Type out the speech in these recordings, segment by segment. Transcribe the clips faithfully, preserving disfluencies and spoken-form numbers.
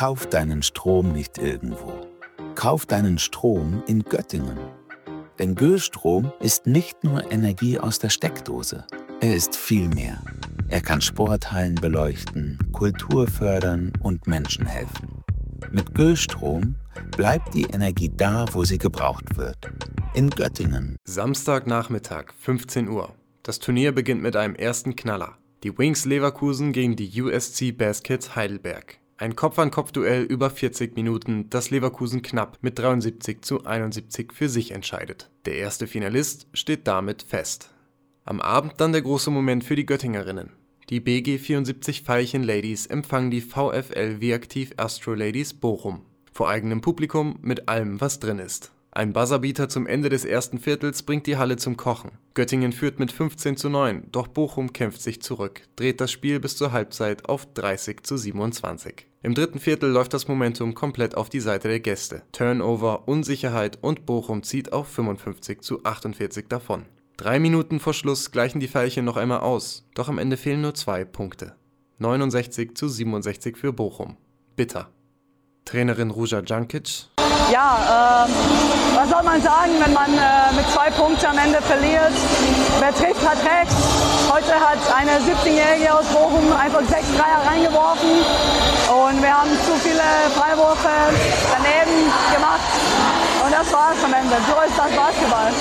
Kauf deinen Strom nicht irgendwo. Kauf deinen Strom in Göttingen. Denn Göstrom ist nicht nur Energie aus der Steckdose. Er ist viel mehr. Er kann Sporthallen beleuchten, Kultur fördern und Menschen helfen. Mit Göstrom bleibt die Energie da, wo sie gebraucht wird. In Göttingen. Samstagnachmittag, fünfzehn Uhr. Das Turnier beginnt mit einem ersten Knaller. Die Wings Leverkusen gegen die U S C Baskets Heidelberg. Ein Kopf-an-Kopf-Duell über vierzig Minuten, das Leverkusen knapp mit dreiundsiebzig zu einundsiebzig für sich entscheidet. Der erste Finalist steht damit fest. Am Abend dann der große Moment für die Göttingerinnen. Die B G vierundsiebzig Veilchen Ladies empfangen die VfL Viaktiv Astro Ladies Bochum. Vor eigenem Publikum mit allem, was drin ist. Ein Buzzerbeater zum Ende des ersten Viertels bringt die Halle zum Kochen. Göttingen führt mit fünfzehn zu neun, doch Bochum kämpft sich zurück, dreht das Spiel bis zur Halbzeit auf dreißig zu siebenundzwanzig. Im dritten Viertel läuft das Momentum komplett auf die Seite der Gäste. Turnover, Unsicherheit und Bochum zieht auf fünfundfünfzig zu achtundvierzig davon. Drei Minuten vor Schluss gleichen die Veilchen noch einmal aus, doch am Ende fehlen nur zwei Punkte. neunundsechzig zu siebenundsechzig für Bochum. Bitter. Trainerin Ruža Džankić. Ja, äh, was soll man sagen, wenn man äh, mit zwei Punkten am Ende verliert? Wer trifft, hat recht. Heute hat eine siebzehnjährige aus Bochum einfach sechs Dreier reingeworfen und wir haben zu viele Freiwürfe daneben gemacht und das war es am Ende. So ist das Basketball.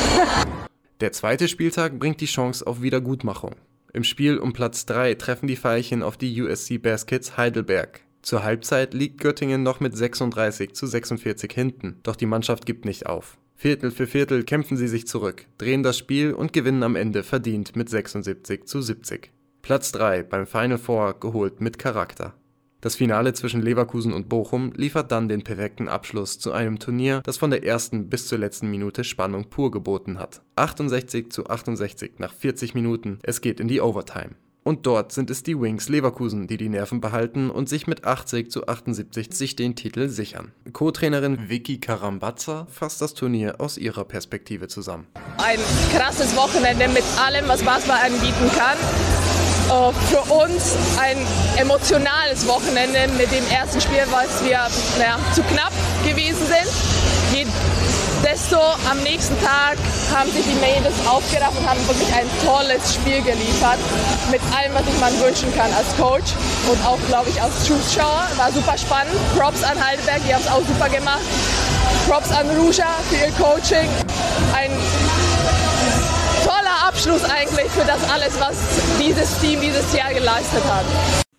Der zweite Spieltag bringt die Chance auf Wiedergutmachung. Im Spiel um Platz drei treffen die Veilchen auf die U S C Baskets Heidelberg. Zur Halbzeit liegt Göttingen noch mit sechsunddreißig zu sechsundvierzig hinten, doch die Mannschaft gibt nicht auf. Viertel für Viertel kämpfen sie sich zurück, drehen das Spiel und gewinnen am Ende verdient mit sechsundsiebzig zu siebzig. Platz drei beim Final Four geholt mit Charakter. Das Finale zwischen Leverkusen und Bochum liefert dann den perfekten Abschluss zu einem Turnier, das von der ersten bis zur letzten Minute Spannung pur geboten hat. achtundsechzig zu achtundsechzig nach vierzig Minuten, es geht in die Overtime. Und dort sind es die Wings Leverkusen, die die Nerven behalten und sich mit achtzig zu achtundsiebzig sich den Titel sichern. Co-Trainerin Vicky Karambatza fasst das Turnier aus ihrer Perspektive zusammen. Ein krasses Wochenende mit allem, was Basketball anbieten kann. Für uns ein emotionales Wochenende mit dem ersten Spiel, was wir naja, zu knapp gewesen sind. Je desto am nächsten Tag haben sich die Mädels aufgerafft und haben wirklich ein tolles Spiel geliefert. Mit allem, was ich man wünschen kann als Coach und auch, glaube ich, als Zuschauer. War super spannend. Props an Heidelberg, die haben es auch super gemacht. Props an Ruža für ihr Coaching. Ein toller Abschluss eigentlich für das alles, was dieses Team dieses Jahr geleistet hat.